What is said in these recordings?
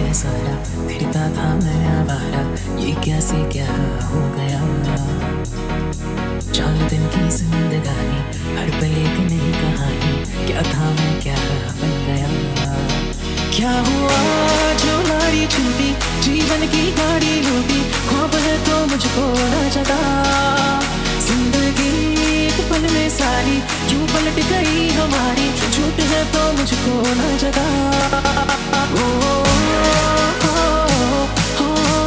में सारा फिरता था मैं आवारा, ये क्या से क्या हो गया। 4 दिन की जिंदगानी, हर पल एक नई कहानी, क्या था मैं क्या बन गया। क्या हुआ जो नारी छूटी, जीवन की गाड़ी लूटी, ख्वाब है तो मुझको न जगा। जिंदगी एक पल में सारी यूं पलट गई हमारी, झूठ है तो मुझको न जगा। ओ, ओ, ओ,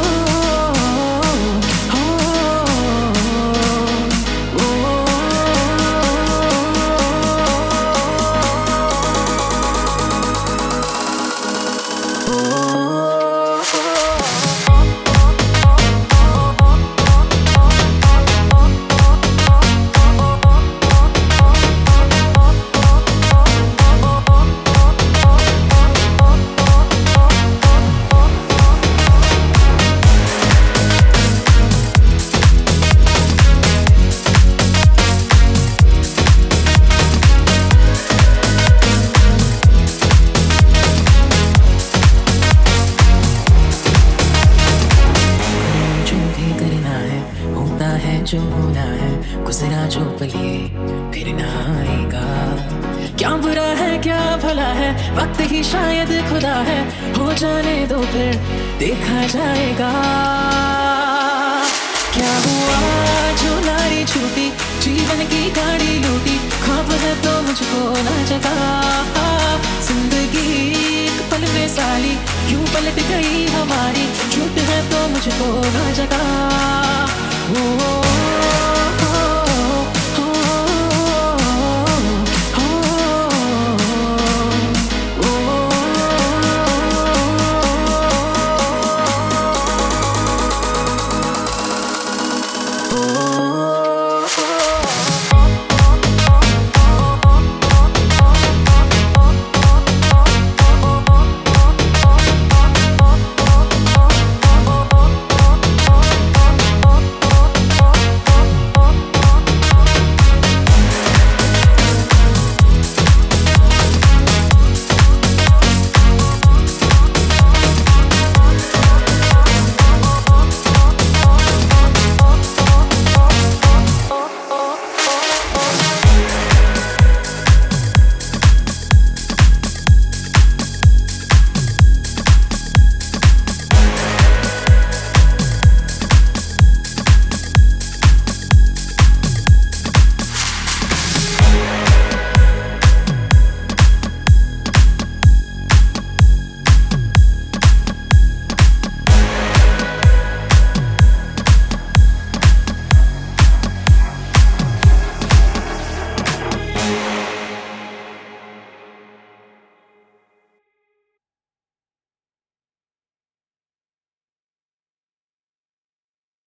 जो होना है, गुजरा जो पल ये फिर ना आएगा। क्या बुरा है क्या भला है, वक्त ही शायद खुदा है, हो जाने दो फिर देखा जाएगा। क्या हुआ जो नारी छूटी, जीवन की गाड़ी लूटी, ख्वाब है तो मुझको ना जगा। जिंदगी एक पल में साली यूं पलट गई हमारी, झूठ है तो मुझको ना जगा। ओ,